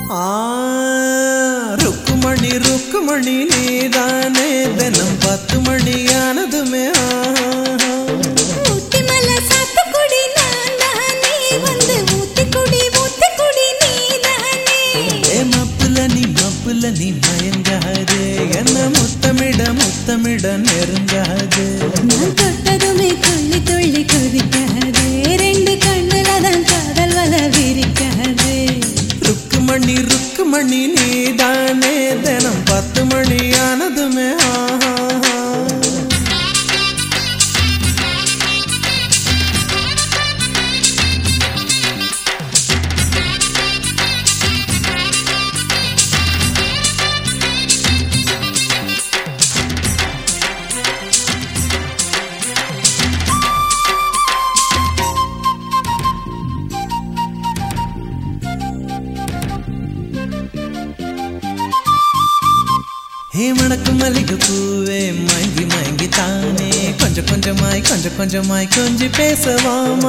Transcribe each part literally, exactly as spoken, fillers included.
ருக்குமணி ருக்குமணி நீதானே தினம் பத்து மணியானதுமே ஊட்டிமல சாத்துக்குடி நான் தானே வந்து ஊத்திக்குடி ஊத்திக்குடி நீதானே ஏ மப்புல நீ மப்புல நீ மயங்காதே என்ன முத்தமிட முத்தமிட நெருங்காதே நான் தொட்டதுமே துள்ளி துள்ளி குதிக்காதே ரெண்டு கண்ணுல தான் காதல் வல விரிக்காதே ருக்குமணி ருக்குமணி நீதானே தினம் பத்து மணியானதுமே ஹே மணக்கும் மல்லிகை பூவே மயங்கி மயங்கி தானே கொஞ்சம் கொஞ்சமாய் கொஞ்சம் கொஞ்சமாய் கொஞ்சி பேசவாமா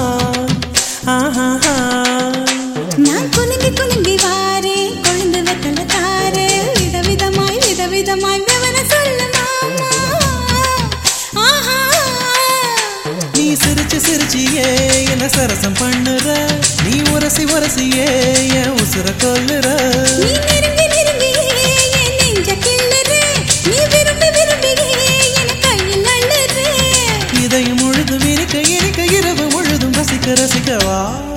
ஆஹா நான் குலுங்கி குலுங்கி வாரே கொழுந்து வெத்தல தாரே விதவிதமாய் விதவிதமாய் விவர சொல்லு மாமா ஆஹா நீ சிரிச்சு சிரிச்சியே என்ன சரசம் பண்ணுற நீ உரசி உரசியே என் உசுர கொல்லுற நீ நெருங்கி நெருங்கி என் நெஞ்ச கிள்ளுறே நீ விரும்பி விரும்பி என் கையில் அள்ளுறே இதயம் முழுதும் இனிக்க இனிக்க இரவு முழுதும் ரசிக்க ரசிக்கவா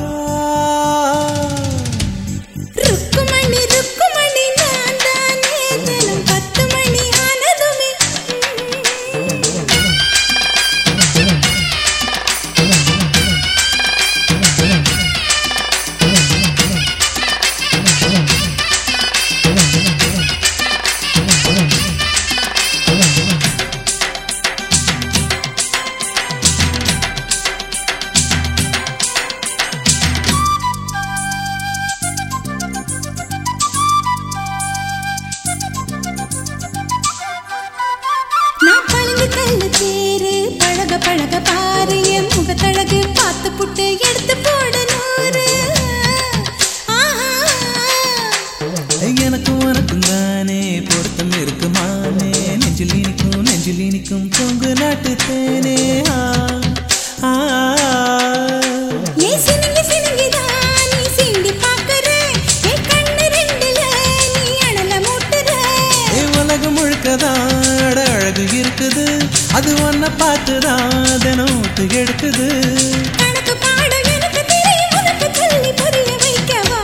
ருக்குமணி ருக்குமணி நான் தானே தினம் பத்து மணி ஆனதுமே நான் பழங்கு கல்லு தேரு பழக பழக பாரு என் முகத்தழகு பார்த்து புட்டு எடுத்து போட நூறு ஆஹா எனக்கும் உனக்கும் தானே பொருத்தம் இருக்குமானே நெஞ்சில் இனிக்கும் நெஞ்சில் இனிக்கும் பொங்கு நாட்டு தேனே ஆ ஏ சினுங்கி சினுங்கிதான் நீ சீண்டி பார்க்கற ஏ கண்ணு ரெண்டுல நீ அனல மூட்டுற ஏ உலகம் முழுக்கதான் அட அழகு இருக்குது அது ஒன்ன பார்த்துதான் தினம் ஊத்து எடுக்குது கணக்கு பாடம் எனக்கு தெரியும் உனக்கு சொல்லி புரிய வைக்கவா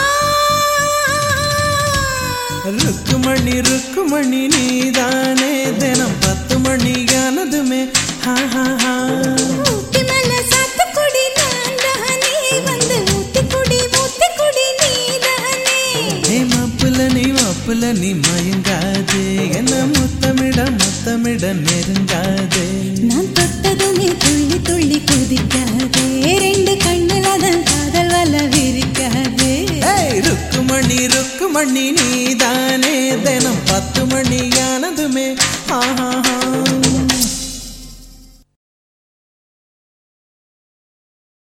ருக்குமணி ருக்குமணி நீதானே தினம் பத்து மணியானதுமே ஹா ஹா ஹா ஊட்டிமல சாத்துக்குடி நான் தானே வந்து ஊத்திக்குடி ஊத்திக்குடி நீதானே ஏ மப்புல நீ மப்புல நீ மயங்காதே என்ன முத்தமிட முத்தமிட நெருங்காதே நான் தொட்டதுமே துள்ளி துள்ளி குதிக்காதே ரெண்டு கண்ணுல தான் காதல் வல விரிக்காதே ஏய் ருக்குமணி ருக்குமணி நீதானே தினம் பத்து மணியானதுமே ஆஹா